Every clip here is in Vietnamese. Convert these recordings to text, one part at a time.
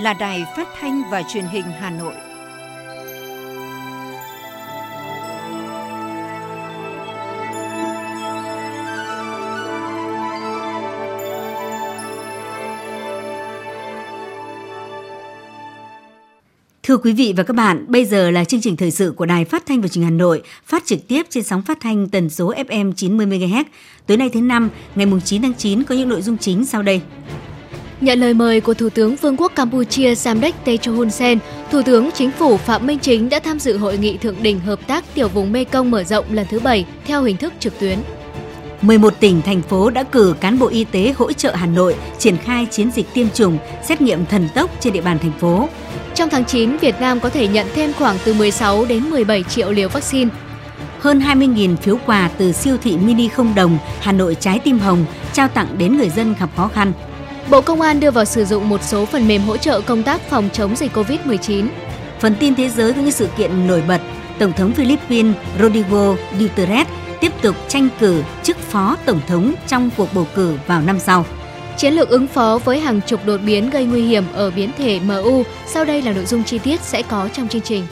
là Đài Phát thanh và Truyền hình Hà Nội. Thưa quý vị và các bạn, bây giờ là chương trình thời sự của Đài Phát thanh và Truyền hình Hà Nội, phát trực tiếp trên sóng phát thanh tần số FM 90 MHz. Tối nay thứ Năm, ngày 9 tháng 9 có những nội dung chính sau đây. Nhận lời mời của Thủ tướng Vương quốc Campuchia Samdech Techo Hun Sen, Thủ tướng Chính phủ Phạm Minh Chính đã tham dự hội nghị thượng đỉnh hợp tác tiểu vùng Mekong mở rộng lần thứ 7 theo hình thức trực tuyến. 11 tỉnh, thành phố đã cử cán bộ y tế hỗ trợ Hà Nội triển khai chiến dịch tiêm chủng, xét nghiệm thần tốc trên địa bàn thành phố. Trong tháng 9, Việt Nam có thể nhận thêm khoảng từ 16 đến 17 triệu liều vaccine. Hơn 20.000 phiếu quà từ siêu thị mini không đồng Hà Nội Trái Tim Hồng trao tặng đến người dân gặp khó khăn. Bộ Công an đưa vào sử dụng một số phần mềm hỗ trợ công tác phòng chống dịch COVID-19. Phần tin thế giới có những sự kiện nổi bật. Tổng thống Philippines Rodrigo Duterte tiếp tục tranh cử chức phó tổng thống trong cuộc bầu cử vào năm sau. Chiến lược ứng phó với hàng chục đột biến gây nguy hiểm ở biến thể MU. Sau đây là nội dung chi tiết sẽ có trong chương trình.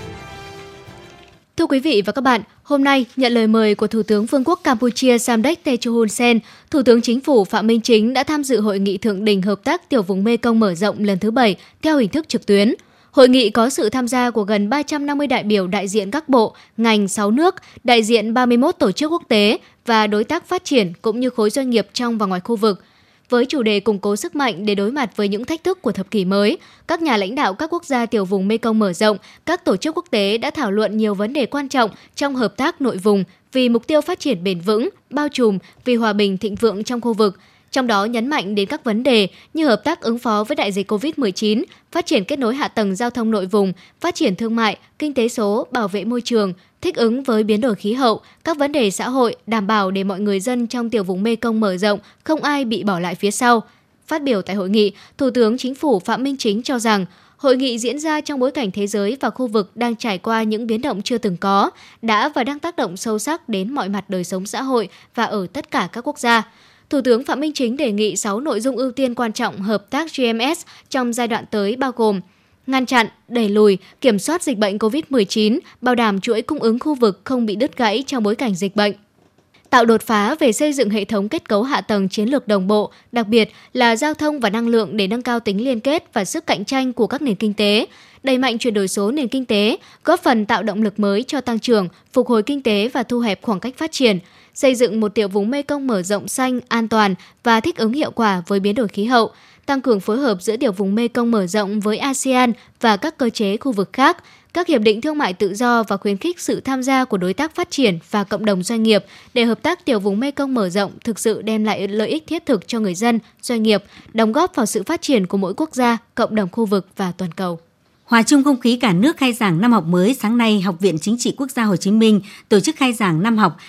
Thưa quý vị và các bạn, hôm nay nhận lời mời của Thủ tướng Vương quốc Campuchia Samdech Techo Hun Sen, Thủ tướng Chính phủ Phạm Minh Chính đã tham dự hội nghị thượng đỉnh hợp tác tiểu vùng Mekong mở rộng lần thứ 7 theo hình thức trực tuyến. Hội nghị có sự tham gia của gần 350 đại biểu đại diện các bộ, ngành 6 nước, đại diện 31 tổ chức quốc tế và đối tác phát triển cũng như khối doanh nghiệp trong và ngoài khu vực. Với chủ đề củng cố sức mạnh để đối mặt với những thách thức của thập kỷ mới, các nhà lãnh đạo các quốc gia tiểu vùng Mekong mở rộng, các tổ chức quốc tế đã thảo luận nhiều vấn đề quan trọng trong hợp tác nội vùng vì mục tiêu phát triển bền vững, bao trùm, vì hòa bình thịnh vượng trong khu vực. Trong đó nhấn mạnh đến các vấn đề như hợp tác ứng phó với đại dịch COVID-19, phát triển kết nối hạ tầng giao thông nội vùng, phát triển thương mại, kinh tế số, bảo vệ môi trường, thích ứng với biến đổi khí hậu, các vấn đề xã hội, đảm bảo để mọi người dân trong tiểu vùng Mekong mở rộng, không ai bị bỏ lại phía sau. Phát biểu tại hội nghị, Thủ tướng Chính phủ Phạm Minh Chính cho rằng, hội nghị diễn ra trong bối cảnh thế giới và khu vực đang trải qua những biến động chưa từng có, đã và đang tác động sâu sắc đến mọi mặt đời sống xã hội và ở tất cả các quốc gia. Thủ tướng Phạm Minh Chính đề nghị 6 nội dung ưu tiên quan trọng hợp tác GMS trong giai đoạn tới bao gồm ngăn chặn, đẩy lùi, kiểm soát dịch bệnh COVID-19, bảo đảm chuỗi cung ứng khu vực không bị đứt gãy trong bối cảnh dịch bệnh. Tạo đột phá về xây dựng hệ thống kết cấu hạ tầng chiến lược đồng bộ, đặc biệt là giao thông và năng lượng để nâng cao tính liên kết và sức cạnh tranh của các nền kinh tế, đẩy mạnh chuyển đổi số nền kinh tế, góp phần tạo động lực mới cho tăng trưởng, phục hồi kinh tế và thu hẹp khoảng cách phát triển, xây dựng một tiểu vùng Mekong mở rộng xanh, an toàn và thích ứng hiệu quả với biến đổi khí hậu, tăng cường phối hợp giữa tiểu vùng Mekong mở rộng với ASEAN và các cơ chế khu vực khác, các hiệp định thương mại tự do và khuyến khích sự tham gia của đối tác phát triển và cộng đồng doanh nghiệp để hợp tác tiểu vùng Mekong mở rộng thực sự đem lại lợi ích thiết thực cho người dân, doanh nghiệp, đóng góp vào sự phát triển của mỗi quốc gia, cộng đồng khu vực và toàn cầu. Hòa chung không khí cả nước khai giảng năm học mới, sáng nay, Học viện Chính trị Quốc gia Hồ Chí Minh tổ chức khai giảng năm học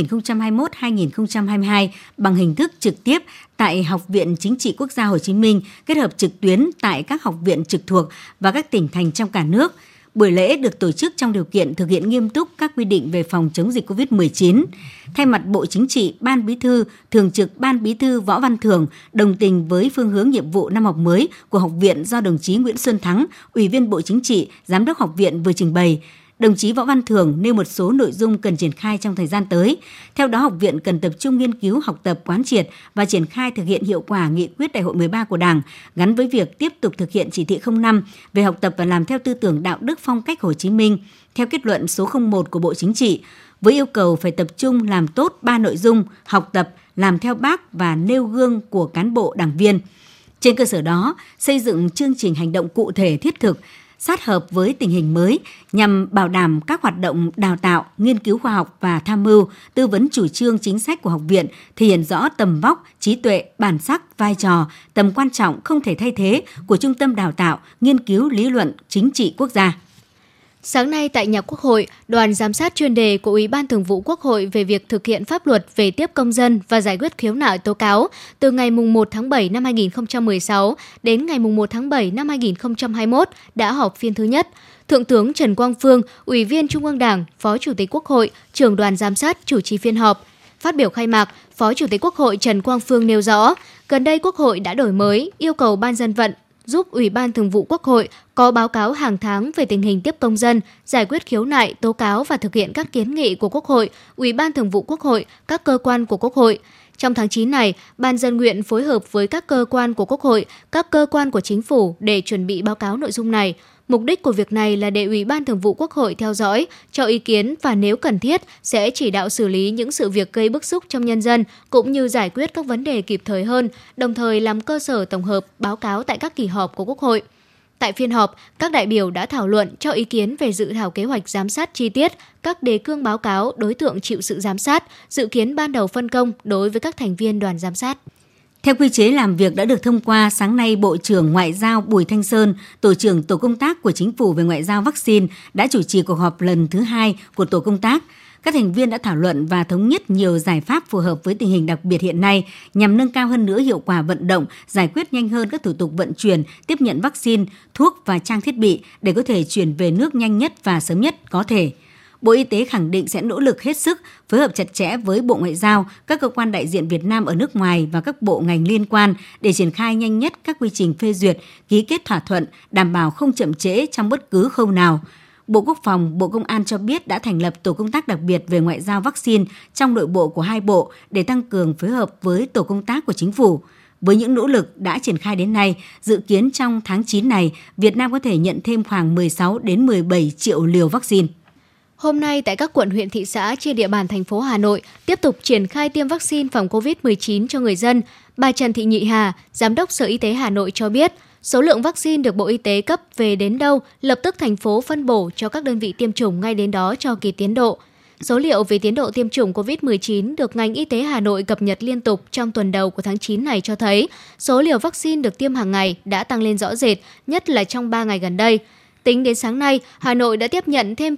2021-2022 bằng hình thức trực tiếp tại Học viện Chính trị Quốc gia Hồ Chí Minh, kết hợp trực tuyến tại các học viện trực thuộc và các tỉnh thành trong cả nước. Buổi lễ được tổ chức trong điều kiện thực hiện nghiêm túc các quy định về phòng chống dịch COVID-19. Thay mặt Bộ Chính trị, Ban Bí thư, Thường trực Ban Bí thư Võ Văn Thưởng đồng tình với phương hướng nhiệm vụ năm học mới của học viện do đồng chí Nguyễn Xuân Thắng, Ủy viên Bộ Chính trị, Giám đốc học viện vừa trình bày. Đồng chí Võ Văn Thưởng nêu một số nội dung cần triển khai trong thời gian tới. Theo đó, học viện cần tập trung nghiên cứu, học tập, quán triệt và triển khai thực hiện hiệu quả nghị quyết Đại hội 13 của Đảng, gắn với việc tiếp tục thực hiện chỉ thị 05 về học tập và làm theo tư tưởng đạo đức phong cách Hồ Chí Minh, theo kết luận số 01 của Bộ Chính trị, với yêu cầu phải tập trung làm tốt 3 nội dung: học tập, làm theo Bác và nêu gương của cán bộ đảng viên. Trên cơ sở đó, xây dựng chương trình hành động cụ thể thiết thực, sát hợp với tình hình mới nhằm bảo đảm các hoạt động đào tạo, nghiên cứu khoa học và tham mưu, tư vấn chủ trương chính sách của học viện thể hiện rõ tầm vóc, trí tuệ, bản sắc, vai trò, tầm quan trọng không thể thay thế của Trung tâm Đào tạo, Nghiên cứu Lý luận Chính trị Quốc gia. Sáng nay tại nhà Quốc hội, đoàn giám sát chuyên đề của Ủy ban Thường vụ Quốc hội về việc thực hiện pháp luật về tiếp công dân và giải quyết khiếu nại tố cáo từ ngày 1 tháng 7 năm 2016 đến ngày 1 tháng 7 năm 2021 đã họp phiên thứ nhất. Thượng tướng Trần Quang Phương, Ủy viên Trung ương Đảng, Phó Chủ tịch Quốc hội, trưởng đoàn giám sát chủ trì phiên họp. Phát biểu khai mạc, Phó Chủ tịch Quốc hội Trần Quang Phương nêu rõ, gần đây Quốc hội đã đổi mới, yêu cầu Ban dân vận giúp Ủy ban Thường vụ Quốc hội có báo cáo hàng tháng về tình hình tiếp công dân, giải quyết khiếu nại, tố cáo và thực hiện các kiến nghị của Quốc hội, Ủy ban Thường vụ Quốc hội, các cơ quan của Quốc hội. Trong tháng 9 này, Ban dân nguyện phối hợp với các cơ quan của Quốc hội, các cơ quan của Chính phủ để chuẩn bị báo cáo nội dung này. Mục đích của việc này là để Ủy ban Thường vụ Quốc hội theo dõi, cho ý kiến và nếu cần thiết sẽ chỉ đạo xử lý những sự việc gây bức xúc trong nhân dân cũng như giải quyết các vấn đề kịp thời hơn, đồng thời làm cơ sở tổng hợp báo cáo tại các kỳ họp của Quốc hội. Tại phiên họp, các đại biểu đã thảo luận cho ý kiến về dự thảo kế hoạch giám sát chi tiết, các đề cương báo cáo, đối tượng chịu sự giám sát, dự kiến ban đầu phân công đối với các thành viên đoàn giám sát. Theo quy chế làm việc đã được thông qua, sáng nay Bộ trưởng Ngoại giao Bùi Thanh Sơn, Tổ trưởng Tổ công tác của Chính phủ về ngoại giao vaccine đã chủ trì cuộc họp lần thứ 2 của Tổ công tác. Các thành viên đã thảo luận và thống nhất nhiều giải pháp phù hợp với tình hình đặc biệt hiện nay nhằm nâng cao hơn nữa hiệu quả vận động, giải quyết nhanh hơn các thủ tục vận chuyển, tiếp nhận vaccine, thuốc và trang thiết bị để có thể chuyển về nước nhanh nhất và sớm nhất có thể. Bộ Y tế khẳng định sẽ nỗ lực hết sức, phối hợp chặt chẽ với Bộ Ngoại giao, các cơ quan đại diện Việt Nam ở nước ngoài và các bộ ngành liên quan để triển khai nhanh nhất các quy trình phê duyệt, ký kết thỏa thuận, đảm bảo không chậm trễ trong bất cứ khâu nào. Bộ Quốc phòng, Bộ Công an cho biết đã thành lập tổ công tác đặc biệt về ngoại giao vaccine trong nội bộ của hai bộ để tăng cường phối hợp với tổ công tác của Chính phủ. Với những nỗ lực đã triển khai đến nay, dự kiến trong tháng 9 này, Việt Nam có thể nhận thêm khoảng 16 đến 17 triệu liều vaccine. Hôm nay, tại các quận, huyện, thị xã trên địa bàn thành phố Hà Nội tiếp tục triển khai tiêm vaccine phòng COVID-19 cho người dân. Bà Trần Thị Nhị Hà, Giám đốc Sở Y tế Hà Nội cho biết, số lượng vaccine được Bộ Y tế cấp về đến đâu, lập tức thành phố phân bổ cho các đơn vị tiêm chủng ngay đến đó cho kịp tiến độ. Số liệu về tiến độ tiêm chủng COVID-19 được ngành y tế Hà Nội cập nhật liên tục trong tuần đầu của tháng 9 này cho thấy số liều vaccine được tiêm hàng ngày đã tăng lên rõ rệt, nhất là trong 3 ngày gần đây. Tính đến sáng nay, Hà Nội đã tiếp nhận thêm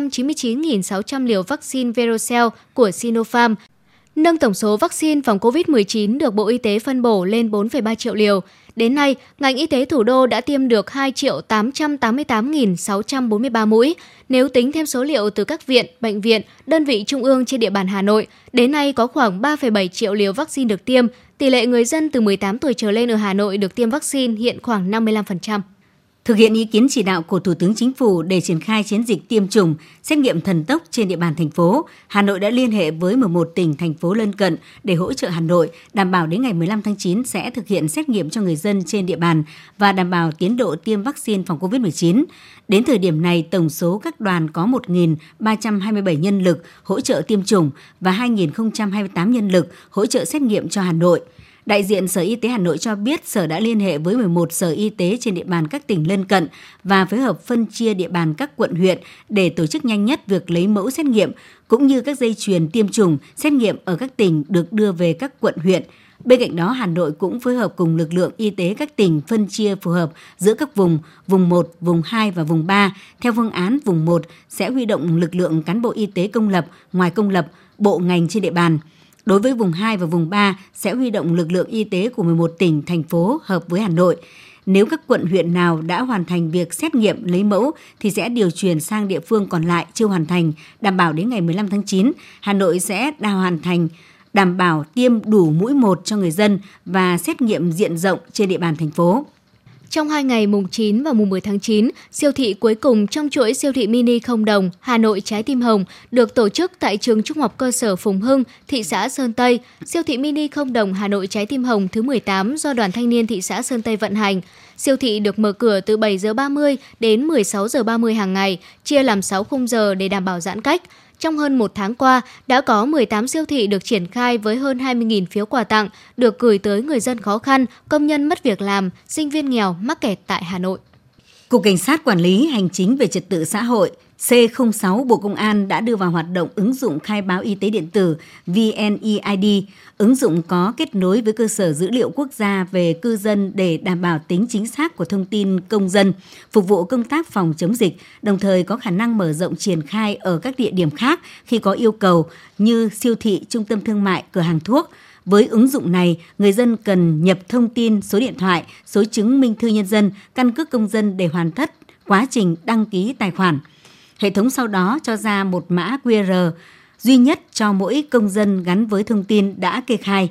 999.600 liều vaccine Verocell của Sinopharm, nâng tổng số vaccine phòng COVID-19 được Bộ Y tế phân bổ lên 4,3 triệu liều. Đến nay, ngành y tế thủ đô đã tiêm được 2.888.643 mũi. Nếu tính thêm số liệu từ các viện, bệnh viện, đơn vị trung ương trên địa bàn Hà Nội, đến nay có khoảng 3,7 triệu liều vaccine được tiêm. Tỷ lệ người dân từ 18 tuổi trở lên ở Hà Nội được tiêm vaccine hiện khoảng 55%. Thực hiện ý kiến chỉ đạo của Thủ tướng Chính phủ để triển khai chiến dịch tiêm chủng, xét nghiệm thần tốc trên địa bàn thành phố, Hà Nội đã liên hệ với 11 tỉnh, thành phố lân cận để hỗ trợ Hà Nội, đảm bảo đến ngày 15 tháng 9 sẽ thực hiện xét nghiệm cho người dân trên địa bàn và đảm bảo tiến độ tiêm vaccine phòng COVID-19. Đến thời điểm này, tổng số các đoàn có 1.327 nhân lực hỗ trợ tiêm chủng và 2.028 nhân lực hỗ trợ xét nghiệm cho Hà Nội. Đại diện Sở Y tế Hà Nội cho biết Sở đã liên hệ với 11 sở y tế trên địa bàn các tỉnh lân cận và phối hợp phân chia địa bàn các quận huyện để tổ chức nhanh nhất việc lấy mẫu xét nghiệm, cũng như các dây chuyền tiêm chủng, xét nghiệm ở các tỉnh được đưa về các quận huyện. Bên cạnh đó, Hà Nội cũng phối hợp cùng lực lượng y tế các tỉnh phân chia phù hợp giữa các vùng 1, vùng 2 và vùng 3. Theo phương án, vùng 1 sẽ huy động lực lượng cán bộ y tế công lập, ngoài công lập, bộ ngành trên địa bàn. Đối với vùng 2 và vùng 3 sẽ huy động lực lượng y tế của 11 tỉnh, thành phố hợp với Hà Nội. Nếu các quận huyện nào đã hoàn thành việc xét nghiệm lấy mẫu thì sẽ điều chuyển sang địa phương còn lại chưa hoàn thành, đảm bảo đến ngày 15 tháng 9, Hà Nội sẽ hoàn thành đảm bảo tiêm đủ mũi 1 cho người dân và xét nghiệm diện rộng trên địa bàn thành phố. Trong 2 ngày mùng 9 và mùng 10 tháng 9, siêu thị cuối cùng trong chuỗi siêu thị mini không đồng Hà Nội Trái Tim Hồng được tổ chức tại trường Trung học cơ sở Phùng Hưng, thị xã Sơn Tây. Siêu thị mini không đồng Hà Nội Trái Tim Hồng thứ 18 do Đoàn Thanh niên thị xã Sơn Tây vận hành. Siêu thị được mở cửa từ 7 giờ 30 đến 16 giờ 30 hàng ngày, chia làm 6 khung giờ để đảm bảo giãn cách. Trong hơn 1 tháng qua, đã có 18 siêu thị được triển khai với hơn 20.000 phiếu quà tặng được gửi tới người dân khó khăn, công nhân mất việc làm, sinh viên nghèo mắc kẹt tại Hà Nội. Cục Cảnh sát Quản lý Hành chính về Trật tự xã hội C06 Bộ Công an đã đưa vào hoạt động ứng dụng khai báo y tế điện tử VNeID. Ứng dụng có kết nối với cơ sở dữ liệu quốc gia về cư dân để đảm bảo tính chính xác của thông tin công dân, phục vụ công tác phòng chống dịch, đồng thời có khả năng mở rộng triển khai ở các địa điểm khác khi có yêu cầu như siêu thị, trung tâm thương mại, cửa hàng thuốc. Với ứng dụng này, người dân cần nhập thông tin, số điện thoại, số chứng minh thư nhân dân, căn cước công dân để hoàn tất quá trình đăng ký tài khoản. Hệ thống sau đó cho ra một mã QR duy nhất cho mỗi công dân gắn với thông tin đã kê khai.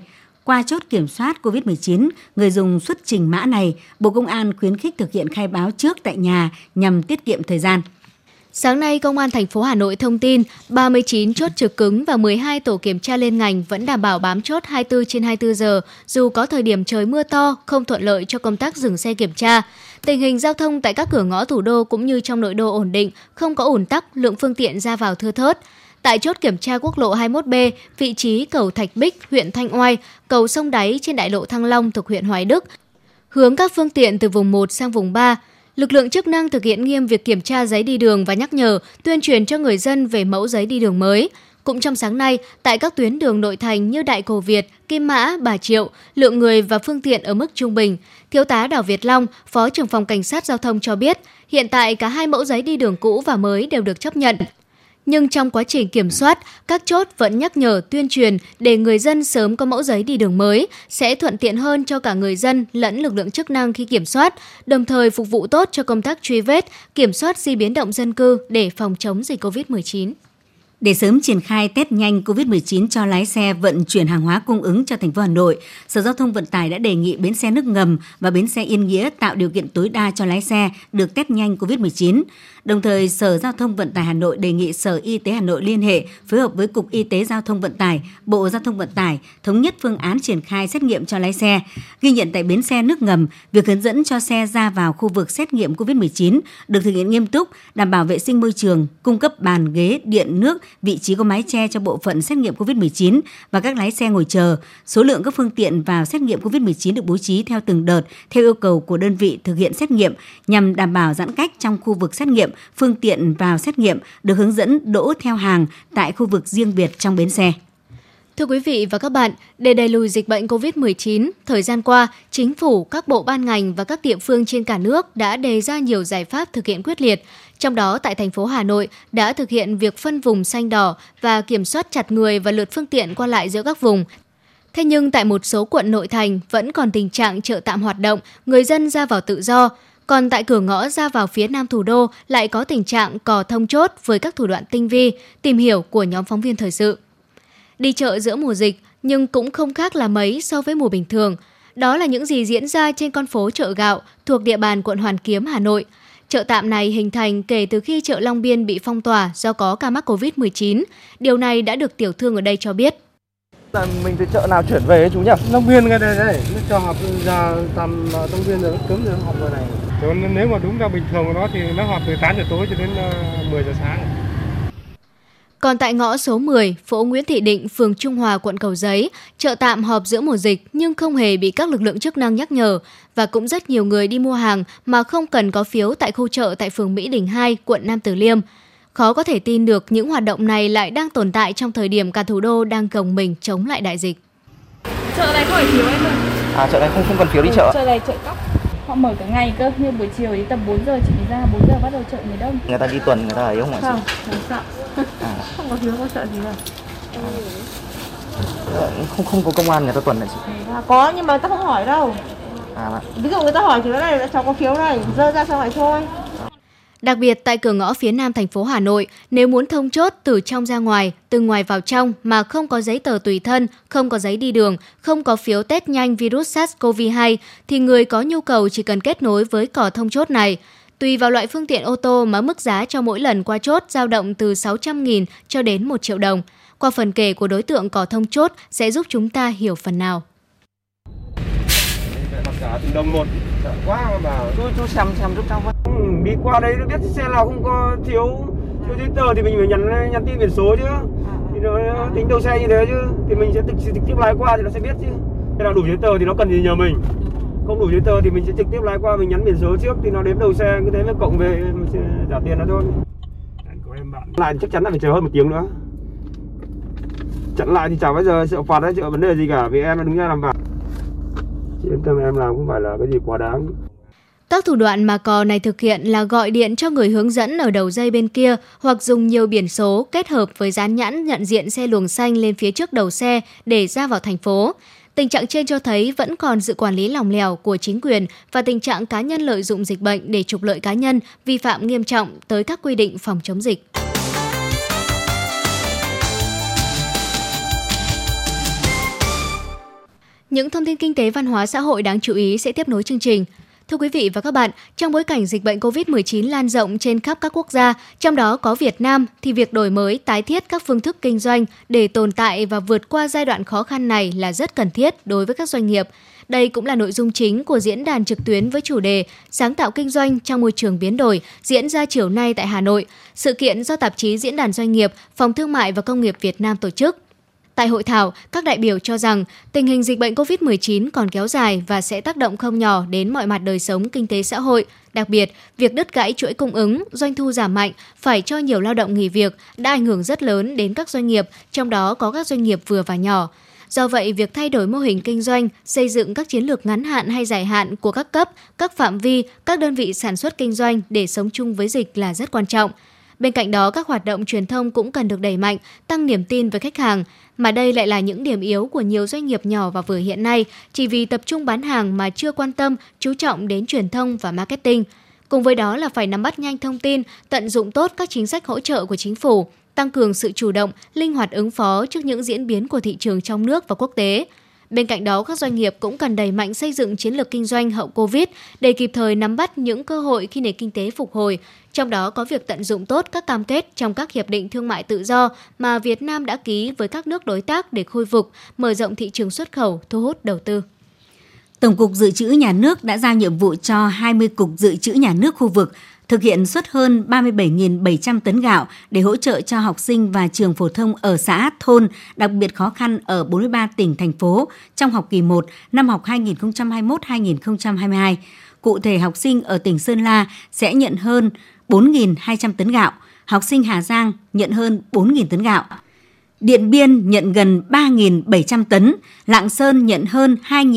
Qua chốt kiểm soát COVID-19, người dùng xuất trình mã này, Bộ Công an khuyến khích thực hiện khai báo trước tại nhà nhằm tiết kiệm thời gian. Sáng nay, Công an thành phố Hà Nội thông tin 39 chốt trực cứng và 12 tổ kiểm tra liên ngành vẫn đảm bảo bám chốt 24/24 giờ, dù có thời điểm trời mưa to, không thuận lợi cho công tác dừng xe kiểm tra. Tình hình giao thông tại các cửa ngõ thủ đô cũng như trong nội đô ổn định, không có ùn tắc, lượng phương tiện ra vào thưa thớt. Tại chốt kiểm tra quốc lộ 21B, vị trí cầu Thạch Bích, huyện Thanh Oai, cầu Sông Đáy trên đại lộ Thăng Long thuộc huyện Hoài Đức, hướng các phương tiện từ vùng 1 sang vùng 3. Lực lượng chức năng thực hiện nghiêm việc kiểm tra giấy đi đường và nhắc nhở, tuyên truyền cho người dân về mẫu giấy đi đường mới. Cũng trong sáng nay, tại các tuyến đường nội thành như Đại Cổ Việt, Kim Mã, Bà Triệu, lượng người và phương tiện ở mức trung bình. Thiếu tá Đào Việt Long, Phó trưởng phòng Cảnh sát Giao thông cho biết, hiện tại cả hai mẫu giấy đi đường cũ và mới đều được chấp nhận. Nhưng trong quá trình kiểm soát, các chốt vẫn nhắc nhở tuyên truyền để người dân sớm có mẫu giấy đi đường mới, sẽ thuận tiện hơn cho cả người dân lẫn lực lượng chức năng khi kiểm soát, đồng thời phục vụ tốt cho công tác truy vết, kiểm soát di biến động dân cư để phòng chống dịch COVID-19. Để sớm triển khai test nhanh COVID-19 cho lái xe vận chuyển hàng hóa cung ứng cho thành phố Hà Nội, Sở Giao thông Vận tải đã đề nghị bến xe nước ngầm và bến xe Yên Nghĩa tạo điều kiện tối đa cho lái xe được test nhanh COVID-19. Đồng thời, Sở Giao thông Vận tải Hà Nội đề nghị Sở Y tế Hà Nội liên hệ phối hợp với Cục Y tế Giao thông Vận tải, Bộ Giao thông Vận tải thống nhất phương án triển khai xét nghiệm cho lái xe. Ghi nhận tại bến xe nước ngầm, việc hướng dẫn cho xe ra vào khu vực xét nghiệm COVID-19 được thực hiện nghiêm túc, đảm bảo vệ sinh môi trường, cung cấp bàn, ghế, điện, nước, vị trí có mái che cho bộ phận xét nghiệm COVID-19 và các lái xe ngồi chờ. Số lượng các phương tiện vào xét nghiệm COVID-19 được bố trí theo từng đợt, theo yêu cầu của đơn vị thực hiện xét nghiệm nhằm đảm bảo giãn cách trong khu vực xét nghiệm. Phương tiện vào xét nghiệm được hướng dẫn đỗ theo hàng tại khu vực riêng biệt trong bến xe. Thưa quý vị và các bạn, để đẩy lùi dịch bệnh COVID-19, thời gian qua, Chính phủ, các bộ ban ngành và các địa phương trên cả nước đã đề ra nhiều giải pháp thực hiện quyết liệt. Trong đó, tại thành phố Hà Nội đã thực hiện việc phân vùng xanh đỏ và kiểm soát chặt người và lượt phương tiện qua lại giữa các vùng. Thế nhưng tại một số quận nội thành vẫn còn tình trạng chợ tạm hoạt động, người dân ra vào tự do. Còn tại cửa ngõ ra vào phía nam thủ đô lại có tình trạng cò thông chốt với các thủ đoạn tinh vi, tìm hiểu của nhóm phóng viên thời sự. Đi chợ giữa mùa dịch nhưng cũng không khác là mấy so với mùa bình thường. Đó là những gì diễn ra trên con phố chợ Gạo thuộc địa bàn quận Hoàn Kiếm, Hà Nội. Chợ tạm này hình thành kể từ khi chợ Long Biên bị phong tỏa do có ca mắc Covid-19. Điều này đã được tiểu thương ở đây cho biết. Mình từ chợ nào chuyển về chú nhỉ? Long Biên cái đây đấy, nó cho họp giờ tầm Long Biên rồi cấm rồi họp rồi này. Còn nếu mà đúng ra bình thường của nó thì nó họp từ 8 giờ tối cho đến 10 giờ sáng. Còn tại ngõ số 10, phố Nguyễn Thị Định, phường Trung Hòa, quận Cầu Giấy, chợ tạm họp giữa mùa dịch nhưng không hề bị các lực lượng chức năng nhắc nhở. Và cũng rất nhiều người đi mua hàng mà không cần có phiếu tại khu chợ tại phường Mỹ Đình 2, quận Nam Từ Liêm. Khó có thể tin được những hoạt động này lại đang tồn tại trong thời điểm cả thủ đô đang gồng mình chống lại đại dịch. Chợ này không phải phiếu em ơi. Chợ này không cần phiếu đi chợ. Chợ này chợ cóc. Họ mở cả ngày cơ, như buổi chiều đến tầm 4 giờ chị ra, 4 giờ bắt đầu chợ người đông. Người ta đi tuần người ta ấy không ạ? Không sợ. Không có phiếu có sợ gì đâu. Không có công an người ta tuần này chị. Có nhưng mà ta không hỏi đâu. Ví dụ người ta hỏi thì nó này cháu có phiếu này, dơ ra xong lại thôi. Đặc biệt tại cửa ngõ phía nam thành phố Hà Nội, nếu muốn thông chốt từ trong ra ngoài, từ ngoài vào trong mà không có giấy tờ tùy thân, không có giấy đi đường, không có phiếu test nhanh virus SARS-CoV-2 thì người có nhu cầu chỉ cần kết nối với cò thông chốt này. Tùy vào loại phương tiện ô tô mà mức giá cho mỗi lần qua chốt dao động từ 600.000 cho đến 1 triệu đồng. Qua phần kể của đối tượng cò thông chốt sẽ giúp chúng ta hiểu phần nào. Cả từng đồng một, quá mà bảo. Chú xem giúp cháu với. Đi qua đây nó biết xe nào không có thiếu giấy tờ thì mình phải nhắn tin biển số chứ. Thì nó tính đầu xe như thế chứ. Thì mình sẽ trực tiếp lái qua thì nó sẽ biết chứ. Thế nào đủ giấy tờ thì nó cần gì nhờ mình. Không đủ giấy tờ thì mình sẽ trực tiếp lái qua, mình nhắn biển số trước thì nó đếm đầu xe, cứ thế mới cộng về trả tiền nó thôi. Lại chắc chắn là phải chờ hơn 1 tiếng nữa. Chặn lại thì chả bao giờ sợ phạt hay sợ vấn đề gì cả, vì em đã đứng ra làm vặt. Chị yên tâm, em làm không phải là cái gì quá đáng. Các thủ đoạn mà cò này thực hiện là gọi điện cho người hướng dẫn ở đầu dây bên kia hoặc dùng nhiều biển số kết hợp với dán nhãn nhận diện xe luồng xanh lên phía trước đầu xe để ra vào thành phố. Tình trạng trên cho thấy vẫn còn sự quản lý lỏng lẻo của chính quyền và tình trạng cá nhân lợi dụng dịch bệnh để trục lợi cá nhân, vi phạm nghiêm trọng tới các quy định phòng chống dịch. Những thông tin kinh tế, văn hóa, xã hội đáng chú ý sẽ tiếp nối chương trình. Thưa quý vị và các bạn, trong bối cảnh dịch bệnh COVID-19 lan rộng trên khắp các quốc gia, trong đó có Việt Nam, thì việc đổi mới, tái thiết các phương thức kinh doanh để tồn tại và vượt qua giai đoạn khó khăn này là rất cần thiết đối với các doanh nghiệp. Đây cũng là nội dung chính của diễn đàn trực tuyến với chủ đề Sáng tạo kinh doanh trong môi trường biến đổi diễn ra chiều nay tại Hà Nội. Sự kiện do tạp chí Diễn đàn Doanh nghiệp, Phòng Thương mại và Công nghiệp Việt Nam tổ chức. Tại hội thảo, các đại biểu cho rằng tình hình dịch bệnh COVID-19 còn kéo dài và sẽ tác động không nhỏ đến mọi mặt đời sống kinh tế xã hội. Đặc biệt, việc đứt gãy chuỗi cung ứng, doanh thu giảm mạnh, phải cho nhiều lao động nghỉ việc đã ảnh hưởng rất lớn đến các doanh nghiệp, trong đó có các doanh nghiệp vừa và nhỏ. Do vậy, việc thay đổi mô hình kinh doanh, xây dựng các chiến lược ngắn hạn hay dài hạn của các cấp, các phạm vi, các đơn vị sản xuất kinh doanh để sống chung với dịch là rất quan trọng. Bên cạnh đó, các hoạt động truyền thông cũng cần được đẩy mạnh, tăng niềm tin với khách hàng. Mà đây lại là những điểm yếu của nhiều doanh nghiệp nhỏ và vừa hiện nay, chỉ vì tập trung bán hàng mà chưa quan tâm, chú trọng đến truyền thông và marketing. Cùng với đó là phải nắm bắt nhanh thông tin, tận dụng tốt các chính sách hỗ trợ của chính phủ, tăng cường sự chủ động, linh hoạt ứng phó trước những diễn biến của thị trường trong nước và quốc tế. Bên cạnh đó, các doanh nghiệp cũng cần đẩy mạnh xây dựng chiến lược kinh doanh hậu Covid để kịp thời nắm bắt những cơ hội khi nền kinh tế phục hồi. Trong đó có việc tận dụng tốt các cam kết trong các hiệp định thương mại tự do mà Việt Nam đã ký với các nước đối tác để khôi phục, mở rộng thị trường xuất khẩu, thu hút đầu tư. Tổng cục Dự trữ Nhà nước đã giao nhiệm vụ cho 20 cục dự trữ nhà nước khu vực thực hiện xuất hơn 37.700 tấn gạo để hỗ trợ cho học sinh và trường phổ thông ở xã, thôn đặc biệt khó khăn ở 43 tỉnh, thành phố trong học kỳ 1 năm học 2021-2022. Cụ thể, học sinh ở tỉnh Sơn La sẽ nhận hơn 4.200 tấn gạo, học sinh Hà Giang nhận hơn 4.000 tấn gạo. Điện Biên nhận gần 3.700 tấn, Lạng Sơn nhận hơn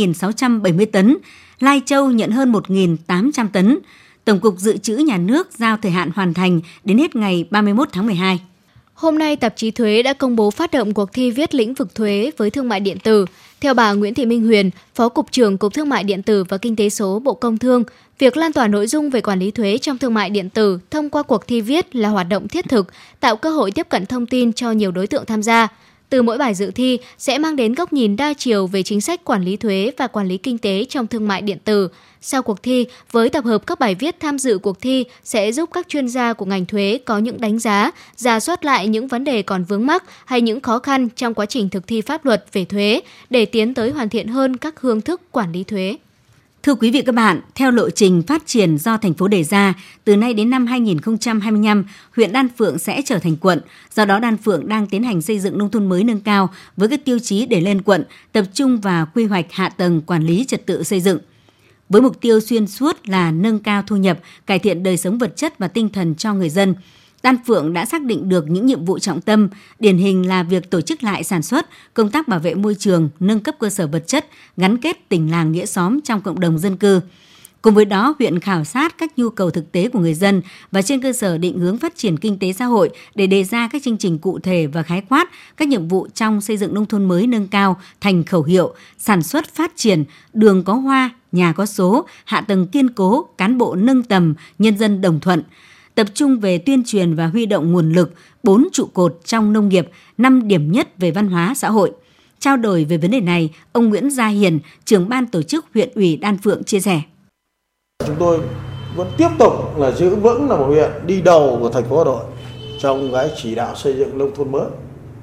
2.670 tấn, Lai Châu nhận hơn 1.800 tấn. Tổng cục Dự trữ Nhà nước giao thời hạn hoàn thành đến hết ngày 31 tháng 12. Hôm nay, tạp chí Thuế đã công bố phát động cuộc thi viết lĩnh vực thuế với thương mại điện tử. Theo bà Nguyễn Thị Minh Huyền, Phó Cục trưởng Cục Thương mại điện tử và Kinh tế số Bộ Công Thương, việc lan tỏa nội dung về quản lý thuế trong thương mại điện tử thông qua cuộc thi viết là hoạt động thiết thực, tạo cơ hội tiếp cận thông tin cho nhiều đối tượng tham gia. Từ mỗi bài dự thi sẽ mang đến góc nhìn đa chiều về chính sách quản lý thuế và quản lý kinh tế trong thương mại điện tử. Sau cuộc thi, với tập hợp các bài viết tham dự cuộc thi sẽ giúp các chuyên gia của ngành thuế có những đánh giá, rà soát lại những vấn đề còn vướng mắc hay những khó khăn trong quá trình thực thi pháp luật về thuế để tiến tới hoàn thiện hơn các phương thức quản lý thuế. Thưa quý vị các bạn, theo lộ trình phát triển do thành phố đề ra, từ nay đến năm 2025, huyện Đan Phượng sẽ trở thành quận. Do đó, Đan Phượng đang tiến hành xây dựng nông thôn mới nâng cao với các tiêu chí để lên quận, tập trung vào quy hoạch hạ tầng, quản lý trật tự xây dựng. Với mục tiêu xuyên suốt là nâng cao thu nhập, cải thiện đời sống vật chất và tinh thần cho người dân, Đan Phượng đã xác định được những nhiệm vụ trọng tâm, điển hình là việc tổ chức lại sản xuất, công tác bảo vệ môi trường, nâng cấp cơ sở vật chất, gắn kết tình làng nghĩa xóm trong cộng đồng dân cư. Cùng với đó, huyện khảo sát các nhu cầu thực tế của người dân và trên cơ sở định hướng phát triển kinh tế xã hội để đề ra các chương trình cụ thể và khái quát các nhiệm vụ trong xây dựng nông thôn mới nâng cao thành khẩu hiệu sản xuất phát triển, đường có hoa, nhà có số, hạ tầng kiên cố, cán bộ nâng tầm, nhân dân đồng thuận. Tập trung về tuyên truyền và huy động nguồn lực, 4 trụ cột trong nông nghiệp, 5 điểm nhất về văn hóa xã hội. Trao đổi về vấn đề này, ông Nguyễn Gia Hiền, trưởng ban tổ chức huyện ủy Đan Phượng chia sẻ. Chúng tôi vẫn tiếp tục là giữ vững là một huyện đi đầu của thành phố Hà Nội trong cái chỉ đạo xây dựng nông thôn mới.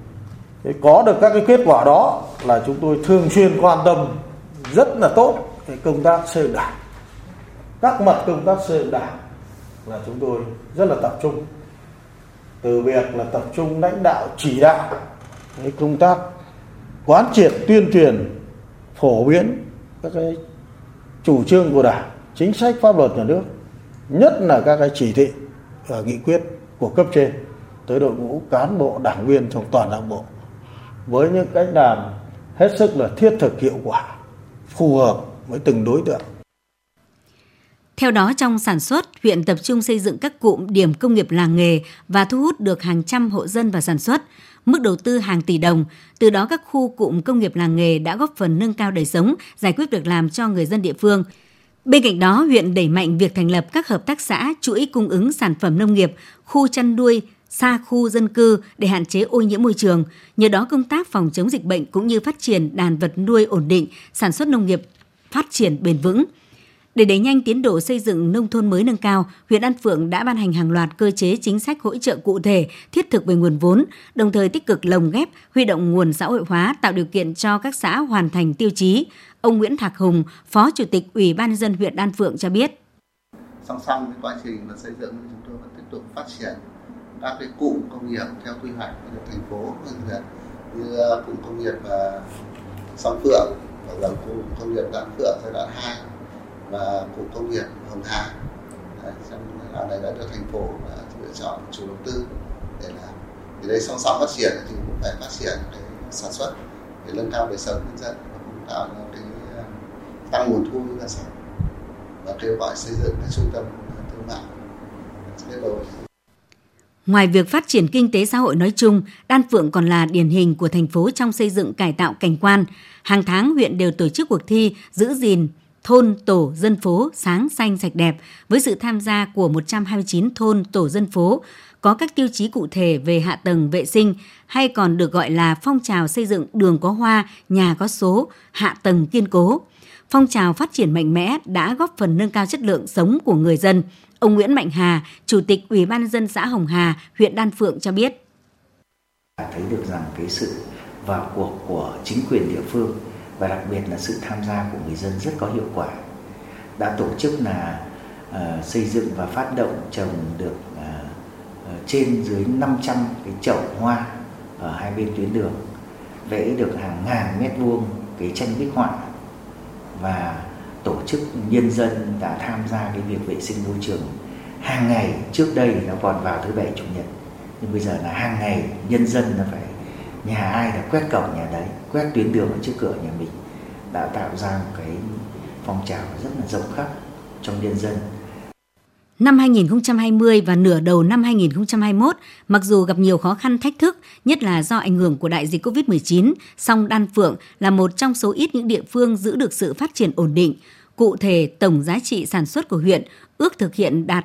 Có được các cái kết quả đó là chúng tôi thường xuyên quan tâm rất là tốt cái công tác xây dựng đảng. Các mặt công tác xây dựng đảng là chúng tôi rất là tập trung. Từ việc là tập trung lãnh đạo chỉ đạo cái công tác quán triệt tuyên truyền phổ biến các cái chủ trương của Đảng, chính sách pháp luật nhà nước, nhất là các cái chỉ thị và nghị quyết của cấp trên tới đội ngũ cán bộ đảng viên trong toàn đảng bộ với những cách làm hết sức là thiết thực, hiệu quả, phù hợp với từng đối tượng. Theo đó, trong sản xuất, huyện tập trung xây dựng các cụm điểm công nghiệp làng nghề và thu hút được hàng trăm hộ dân vào sản xuất, mức đầu tư hàng tỷ đồng. Từ đó, các khu cụm công nghiệp làng nghề đã góp phần nâng cao đời sống, giải quyết việc làm cho người dân địa phương. Bên cạnh đó, huyện đẩy mạnh việc thành lập các hợp tác xã, chuỗi cung ứng sản phẩm nông nghiệp, khu chăn nuôi, xa khu dân cư để hạn chế ô nhiễm môi trường. Nhờ đó công tác phòng chống dịch bệnh cũng như phát triển đàn vật nuôi ổn định, sản xuất nông nghiệp phát triển bền vững. Để đẩy nhanh tiến độ xây dựng nông thôn mới nâng cao, huyện Đan Phượng đã ban hành hàng loạt cơ chế chính sách hỗ trợ cụ thể, thiết thực về nguồn vốn, đồng thời tích cực lồng ghép, huy động nguồn xã hội hóa, tạo điều kiện cho các xã hoàn thành tiêu chí. Ông Nguyễn Thạc Hùng, Phó Chủ tịch Ủy ban nhân dân huyện Đan Phượng cho biết. Song song với quá trình mà xây dựng, chúng tôi vẫn tiếp tục phát triển các cái cụm công nghiệp theo quy hoạch của thành phố huyện, như cụm công nghiệp Song Phượng hoặc là cụm công nghiệp Đan Phượng giai đoạn 2 và cụm công nghiệp Hồng Hà. Trong giai đoạn này đã được thành phố lựa chọn chủ đầu tư để làm. Thì đây song song phát triển thì cũng phải phát triển cái sản xuất để nâng cao đời sống nhân dân và cũng tạo ra cái tăng nguồn thu ngân sách và kêu gọi xây dựng các trung tâm thương mại kết nối. Ngoài việc phát triển kinh tế xã hội nói chung, Đan Phượng còn là điển hình của thành phố trong xây dựng cải tạo cảnh quan. Hàng tháng huyện đều tổ chức cuộc thi giữ gìn thôn, tổ, dân phố sáng, xanh, sạch đẹp với sự tham gia của 129 thôn, tổ dân phố, có các tiêu chí cụ thể về hạ tầng vệ sinh, hay còn được gọi là phong trào xây dựng đường có hoa, nhà có số, hạ tầng kiên cố. Phong trào phát triển mạnh mẽ đã góp phần nâng cao chất lượng sống của người dân. Ông Nguyễn Mạnh Hà, Chủ tịch Ủy ban nhân dân xã Hồng Hà, huyện Đan Phượng cho biết. Thấy được rằng cái sự vào cuộc của chính quyền địa phương và đặc biệt là sự tham gia của người dân rất có hiệu quả. Đã tổ chức là xây dựng và phát động trồng được trên dưới 500 cái chậu hoa ở hai bên tuyến đường, vẽ được hàng ngàn mét vuông cái tranh bích họa, và tổ chức nhân dân đã tham gia cái việc vệ sinh môi trường hàng ngày. Trước đây nó còn vào thứ Bảy Chủ nhật, nhưng bây giờ là hàng ngày nhân dân nó phải nhà ai là quét cổng nhà đấy, quét tuyến đường ở trước cửa nhà mình, đã tạo ra một cái phong trào rất là rộng khắp trong nhân dân. Năm 2020 và nửa đầu năm 2021, mặc dù gặp nhiều khó khăn thách thức, nhất là do ảnh hưởng của đại dịch Covid-19, song Đan Phượng là một trong số ít những địa phương giữ được sự phát triển ổn định. Cụ thể, tổng giá trị sản xuất của huyện ước thực hiện đạt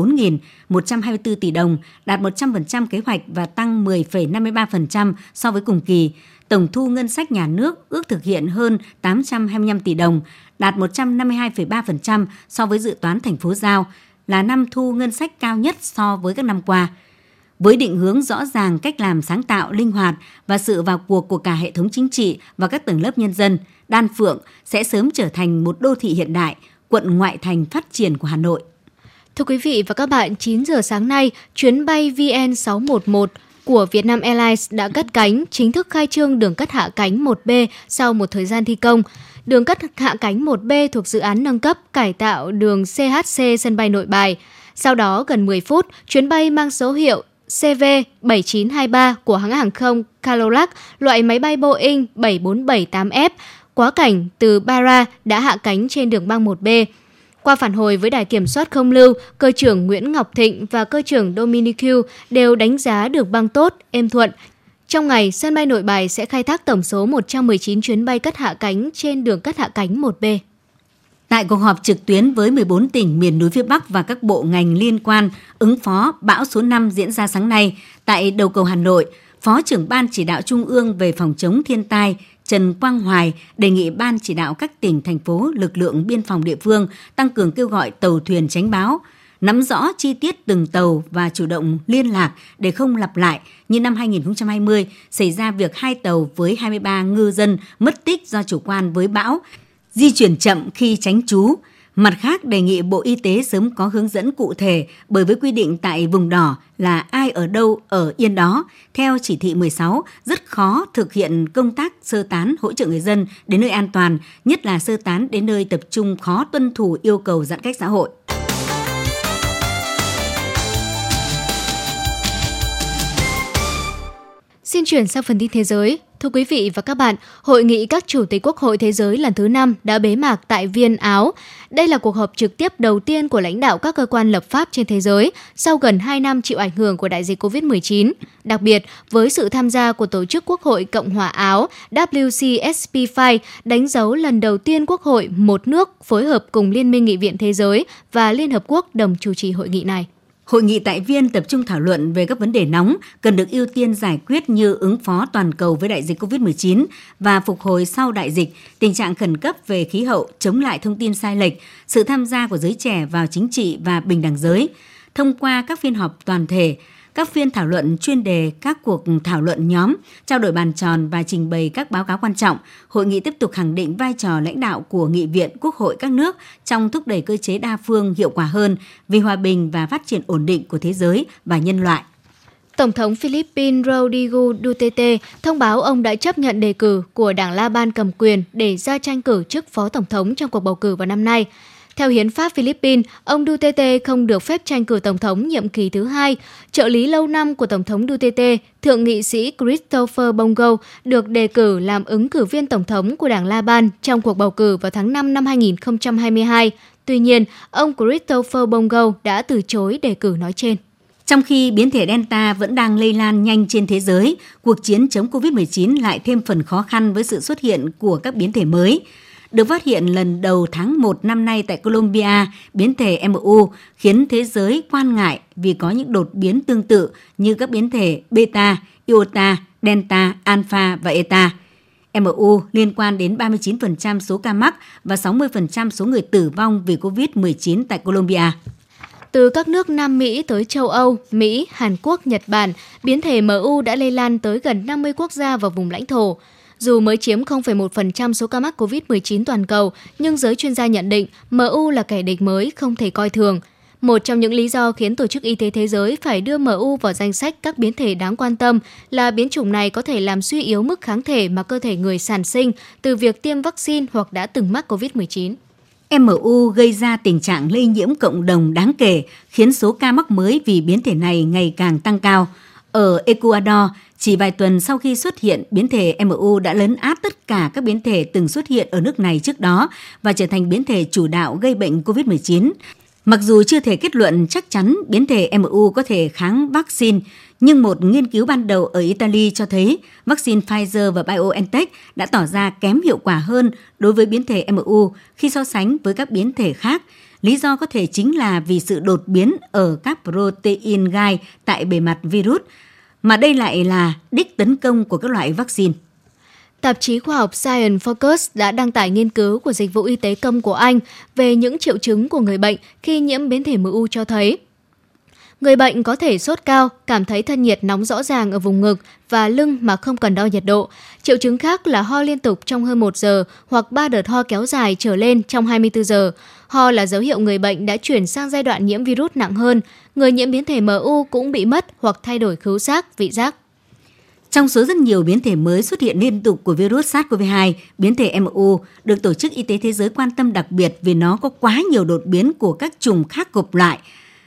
14.124 tỷ đồng, đạt 100% kế hoạch và tăng 10,53% so với cùng kỳ. Tổng thu ngân sách nhà nước ước thực hiện hơn 825 tỷ đồng, đạt 152,3% so với dự toán thành phố giao, là năm thu ngân sách cao nhất so với các năm qua. Với định hướng rõ ràng, cách làm sáng tạo, linh hoạt và sự vào cuộc của cả hệ thống chính trị và các tầng lớp nhân dân, Đan Phượng sẽ sớm trở thành một đô thị hiện đại, quận ngoại thành phát triển của Hà Nội. Thưa quý vị và các bạn, 9 giờ sáng nay, chuyến bay VN611 của Vietnam Airlines đã cất cánh, chính thức khai trương đường cất hạ cánh 1B sau một thời gian thi công. Đường cất hạ cánh 1B thuộc dự án nâng cấp cải tạo đường CHC sân bay Nội Bài. Sau đó gần 10 phút, chuyến bay mang số hiệu CV7923 của hãng hàng không Cadillac, loại máy bay Boeing 7478F, quá cảnh từ Bara đã hạ cánh trên đường băng 1B. Qua phản hồi với Đài Kiểm soát Không lưu, cơ trưởng Nguyễn Ngọc Thịnh và cơ trưởng Dominic Q đều đánh giá được băng tốt, êm thuận. Trong ngày, sân bay Nội Bài sẽ khai thác tổng số 119 chuyến bay cất hạ cánh trên đường cất hạ cánh 1B. Tại cuộc họp trực tuyến với 14 tỉnh miền núi phía Bắc và các bộ ngành liên quan ứng phó bão số 5 diễn ra sáng nay tại đầu cầu Hà Nội, Phó trưởng Ban Chỉ đạo Trung ương về phòng chống thiên tai Trần Quang Hoài đề nghị Ban Chỉ đạo các tỉnh, thành phố, lực lượng biên phòng địa phương tăng cường kêu gọi tàu thuyền tránh bão, nắm rõ chi tiết từng tàu và chủ động liên lạc để không lặp lại như năm 2020 xảy ra việc 2 tàu với 23 ngư dân mất tích do chủ quan với bão, di chuyển chậm khi tránh trú. Mặt khác, đề nghị Bộ Y tế sớm có hướng dẫn cụ thể, bởi với quy định tại vùng đỏ là ai ở đâu ở yên đó. Theo chỉ thị 16, rất khó thực hiện công tác sơ tán hỗ trợ người dân đến nơi an toàn, nhất là sơ tán đến nơi tập trung khó tuân thủ yêu cầu giãn cách xã hội. Xin chuyển sang phần tin thế giới. Thưa quý vị và các bạn, Hội nghị các Chủ tịch Quốc hội Thế giới lần thứ 5 đã bế mạc tại Viên, Áo. Đây là cuộc họp trực tiếp đầu tiên của lãnh đạo các cơ quan lập pháp trên thế giới sau gần 2 năm chịu ảnh hưởng của đại dịch COVID-19. Đặc biệt, với sự tham gia của Tổ chức Quốc hội Cộng hòa Áo WCSP5, đánh dấu lần đầu tiên Quốc hội một nước phối hợp cùng Liên minh Nghị viện Thế giới và Liên Hợp Quốc đồng chủ trì hội nghị này. Hội nghị tại Viên tập trung thảo luận về các vấn đề nóng cần được ưu tiên giải quyết như ứng phó toàn cầu với đại dịch COVID-19 và phục hồi sau đại dịch, tình trạng khẩn cấp về khí hậu, chống lại thông tin sai lệch, sự tham gia của giới trẻ vào chính trị và bình đẳng giới. Thông qua các phiên họp toàn thể, các phiên thảo luận chuyên đề, các cuộc thảo luận nhóm, trao đổi bàn tròn và trình bày các báo cáo quan trọng, hội nghị tiếp tục khẳng định vai trò lãnh đạo của Nghị viện Quốc hội các nước trong thúc đẩy cơ chế đa phương hiệu quả hơn vì hòa bình và phát triển ổn định của thế giới và nhân loại. Tổng thống Philippines Rodrigo Duterte thông báo ông đã chấp nhận đề cử của Đảng La Ban cầm quyền để ra tranh cử chức phó tổng thống trong cuộc bầu cử vào năm nay. Theo hiến pháp Philippines, ông Duterte không được phép tranh cử tổng thống nhiệm kỳ thứ hai. Trợ lý lâu năm của Tổng thống Duterte, thượng nghị sĩ Christopher Bongo, được đề cử làm ứng cử viên tổng thống của Đảng La Ban trong cuộc bầu cử vào tháng 5 năm 2022. Tuy nhiên, ông Christopher Bongo đã từ chối đề cử nói trên. Trong khi biến thể Delta vẫn đang lây lan nhanh trên thế giới, cuộc chiến chống COVID-19 lại thêm phần khó khăn với sự xuất hiện của các biến thể mới. Được phát hiện lần đầu tháng 1 năm nay tại Colombia, biến thể MU khiến thế giới quan ngại vì có những đột biến tương tự như các biến thể Beta, Iota, Delta, Alpha và Eta. MU liên quan đến 39% số ca mắc và 60% số người tử vong vì COVID-19 tại Colombia. Từ các nước Nam Mỹ tới châu Âu, Mỹ, Hàn Quốc, Nhật Bản, biến thể MU đã lây lan tới gần 50 quốc gia và vùng lãnh thổ. Dù mới chiếm 0,1% số ca mắc COVID-19 toàn cầu, nhưng giới chuyên gia nhận định MU là kẻ địch mới không thể coi thường. Một trong những lý do khiến Tổ chức Y tế Thế giới phải đưa MU vào danh sách các biến thể đáng quan tâm là biến chủng này có thể làm suy yếu mức kháng thể mà cơ thể người sản sinh từ việc tiêm vaccine hoặc đã từng mắc COVID-19. MU gây ra tình trạng lây nhiễm cộng đồng đáng kể, khiến số ca mắc mới vì biến thể này ngày càng tăng cao. Ở Ecuador, chỉ vài tuần sau khi xuất hiện, biến thể MU đã lấn át tất cả các biến thể từng xuất hiện ở nước này trước đó và trở thành biến thể chủ đạo gây bệnh COVID-19. Mặc dù chưa thể kết luận chắc chắn biến thể MU có thể kháng vaccine, nhưng một nghiên cứu ban đầu ở Italy cho thấy vaccine Pfizer và BioNTech đã tỏ ra kém hiệu quả hơn đối với biến thể MU khi so sánh với các biến thể khác. Lý do có thể chính là vì sự đột biến ở các protein gai tại bề mặt virus, mà đây lại là đích tấn công của các loại vaccine. Tạp chí khoa học Science Focus đã đăng tải nghiên cứu của Dịch vụ Y tế Công của Anh về những triệu chứng của người bệnh khi nhiễm biến thể MU cho thấy người bệnh có thể sốt cao, cảm thấy thân nhiệt nóng rõ ràng ở vùng ngực và lưng mà không cần đo nhiệt độ. Triệu chứng khác là ho liên tục trong hơn 1 giờ hoặc 3 đợt ho kéo dài trở lên trong 24 giờ. Ho là dấu hiệu người bệnh đã chuyển sang giai đoạn nhiễm virus nặng hơn. Người nhiễm biến thể MU cũng bị mất hoặc thay đổi khứu giác, vị giác. Trong số rất nhiều biến thể mới xuất hiện liên tục của virus SARS-CoV-2, biến thể MU được Tổ chức Y tế Thế giới quan tâm đặc biệt vì nó có quá nhiều đột biến của các chủng khác gộp lại,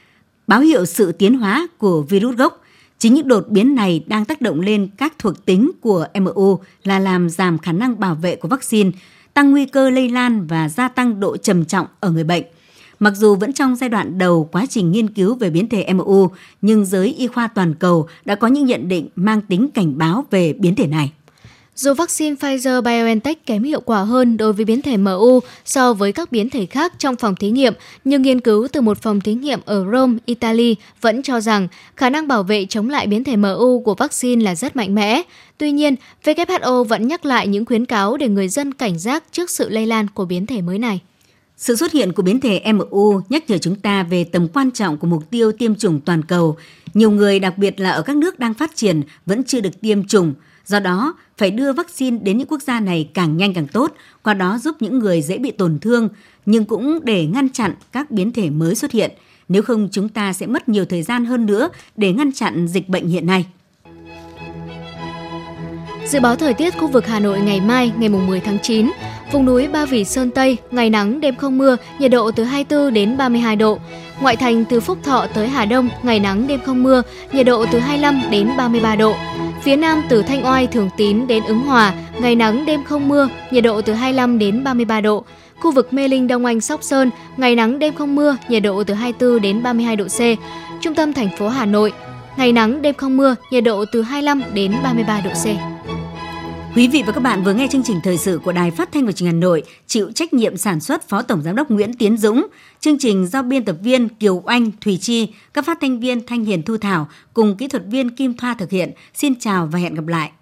báo hiệu sự tiến hóa của virus gốc. Chính những đột biến này đang tác động lên các thuộc tính của MU là làm giảm khả năng bảo vệ của vaccine, tăng nguy cơ lây lan và gia tăng độ trầm trọng ở người bệnh. Mặc dù vẫn trong giai đoạn đầu quá trình nghiên cứu về biến thể MU, nhưng giới y khoa toàn cầu đã có những nhận định mang tính cảnh báo về biến thể này. Dù vaccine Pfizer-BioNTech kém hiệu quả hơn đối với biến thể MU so với các biến thể khác trong phòng thí nghiệm, nhưng nghiên cứu từ một phòng thí nghiệm ở Rome, Italy vẫn cho rằng khả năng bảo vệ chống lại biến thể MU của vaccine là rất mạnh mẽ. Tuy nhiên, WHO vẫn nhắc lại những khuyến cáo để người dân cảnh giác trước sự lây lan của biến thể mới này. Sự xuất hiện của biến thể MU nhắc nhở chúng ta về tầm quan trọng của mục tiêu tiêm chủng toàn cầu. Nhiều người, đặc biệt là ở các nước đang phát triển, vẫn chưa được tiêm chủng. Do đó, phải đưa vaccine đến những quốc gia này càng nhanh càng tốt, qua đó giúp những người dễ bị tổn thương, nhưng cũng để ngăn chặn các biến thể mới xuất hiện. Nếu không, chúng ta sẽ mất nhiều thời gian hơn nữa để ngăn chặn dịch bệnh hiện nay. Dự báo thời tiết khu vực Hà Nội ngày mai, ngày 10 tháng 9. Vùng núi Ba Vì Sơn Tây, ngày nắng, đêm không mưa, nhiệt độ từ 24 đến 32 độ. Ngoại thành từ Phúc Thọ tới Hà Đông, ngày nắng, đêm không mưa, nhiệt độ từ 25 đến 33 độ. Phía Nam từ Thanh Oai, Thường Tín đến Ứng Hòa, ngày nắng, đêm không mưa, nhiệt độ từ 25 đến 33 độ. Khu vực Mê Linh, Đông Anh, Sóc Sơn, ngày nắng, đêm không mưa, nhiệt độ từ 24 đến 32 độ C. Trung tâm thành phố Hà Nội, ngày nắng, đêm không mưa, nhiệt độ từ 25 đến 33 độ C. Quý vị và các bạn vừa nghe chương trình thời sự của Đài Phát thanh và Truyền hình Hà Nội, chịu trách nhiệm sản xuất Phó Tổng Giám đốc Nguyễn Tiến Dũng. Chương trình do biên tập viên Kiều Anh, Thùy Chi, các phát thanh viên Thanh Hiền, Thu Thảo cùng kỹ thuật viên Kim Thoa thực hiện. Xin chào và hẹn gặp lại.